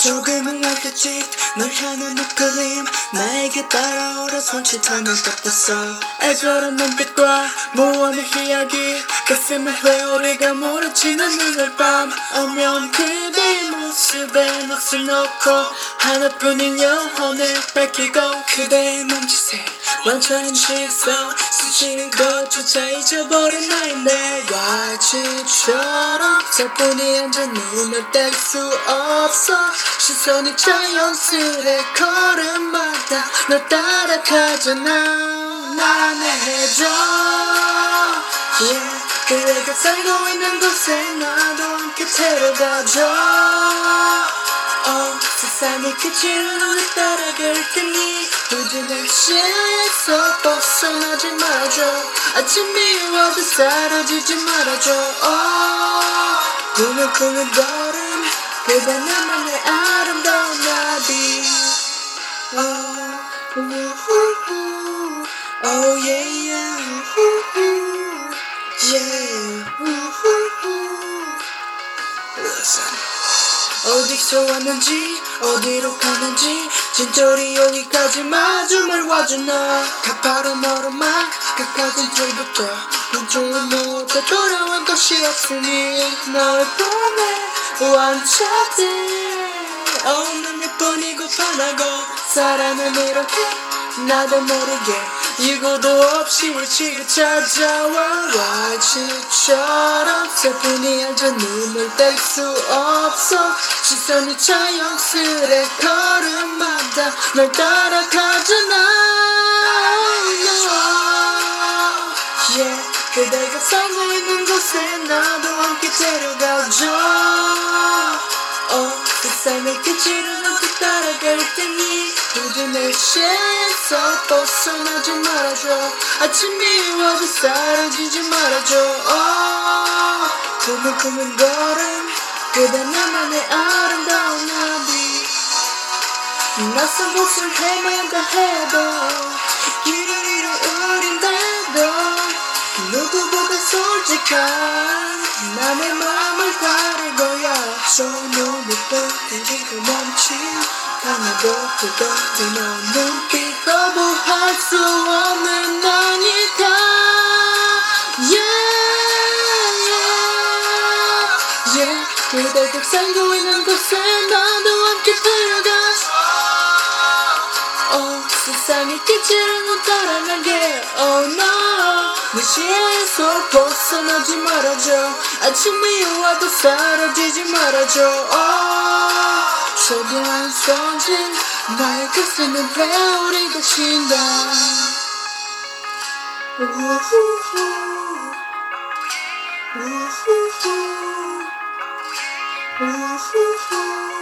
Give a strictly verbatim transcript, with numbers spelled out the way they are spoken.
조금은 날겠지 널 향한 이끌림 나에게 따라오라 손짓하는 것 같았어 애절한 눈빛과 모험의 이야기 가슴에 회오리가 몰아치는 오늘 밤 오면 그대의 모습에 넋을 놓고 하나뿐인 영혼을 뺏기고 그대의 몸짓에 완전히 취했어 스치는 것조차 잊어버린 나의 내가 지처럼 저뿐이 앉아 눈을 뗄 수 없어 시선이 자연스레 걸음마다 널 따라가잖아 날 안내해줘 yeah. 그대가 살고 있는 곳에 나도 함께 데려가줘 oh, 세상의 끝을 눈을 따라갈 테니 부디 내 시야에서 벗어나지 말아줘 아침이 와도 사라지지 말아줘 oh, 꿈을 꾸는 걸음 그대 나만의 아름다운 나비 oh, 우후후, oh yeah, yeah, 우후후, yeah, 우후후. Listen. 어디서 왔는지 어디로 가는지 진짜리 여기까지 마중을 와주나 가파른 얼음만 가까운 줄부터 무조건 못해 돌아온 것이 없으니 널 보내 완차지 없는 예쁜이고 반하고 사랑은 이렇게 나도 모르게 이유도 없이 일찍 찾아와 와지처럼 슬픈이 앉아 눈을 뗄 수 없어 시선이 자연스레 걸음마다 널 따라가잖아 yeah. 그대가 살고 있는 곳에 나도 함께 데려가줘 oh, 세상의 끝을 너도 따라갈 테니 부디 내 시야에서 벗어나지 말아줘 아침이 와도 사라지지 말아줘 oh, 꿈을 꾸는 걸음 그대 나만의 아름다운 나비 낯선 곳을 헤맨다 해도 길을 잃어 우린데도 누구보다 솔직한 남의 마음을 가릴 거야 손눈을 떠들이고 멈춘 강하고 뜨거운 너 눈빛 거부할 수 없는 너니까 yeah, yeah, yeah. 그대가 살고 있는 곳에 나도 함께 데려가 oh, 세상의 끝을 못 따라가게 oh no 내 시야에서 벗어나지 말아줘 아침이 와도 사라지지 말아줘 oh, 소중한 손짓 나의 가슴에 회오리가 친다 우후후 우후후 우후후